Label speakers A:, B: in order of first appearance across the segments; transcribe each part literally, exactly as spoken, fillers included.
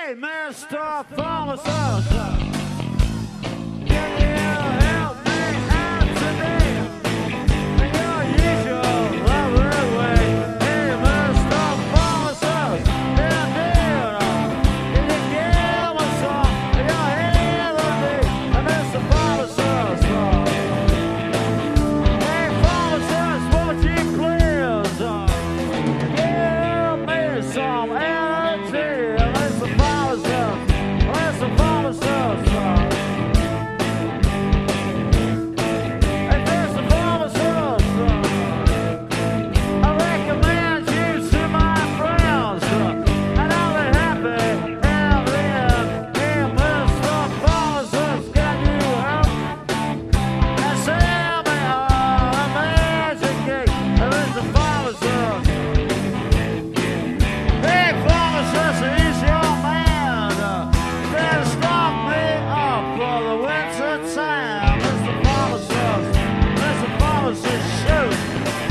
A: Hey, mister Pharmacist, can you help me out today? In your usual lovely way. Hey, mister Pharmacist, can you give me some in your hand of me? mister Pharmacist, hey, Pharmacist, won't you please uh, give me some energy? mister Pharmacist, mister Pharmacist, uh, hey, mister Pharmacist, uh, I recommend you to my friends, uh, and I'll be happy and then, hey, mister Pharmacist, can you help and send me a magic cake? Hey, mister Pharmacist, hey, Pharmacist, he's your man. uh, Then stock me up for the winter time, mister Pharmacist, mister Pharmacist, shoot.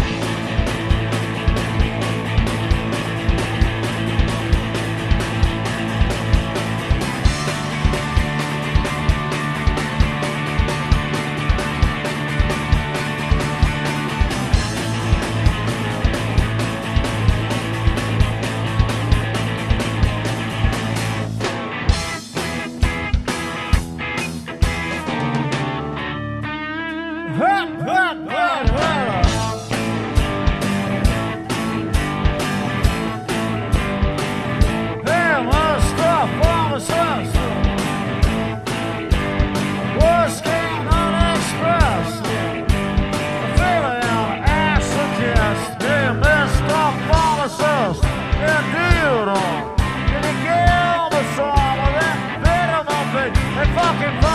A: Hut, hut, hut, hut. Hey, mister Pharmacist, Whiskey Unexpressed, feeling I suggest. Hey, mister Pharmacist, yeah, dude, uh, can you give me some of that vitamin B? Hey, fucking